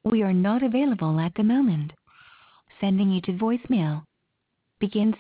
We are not available at the moment. Sending you to voicemail. Begin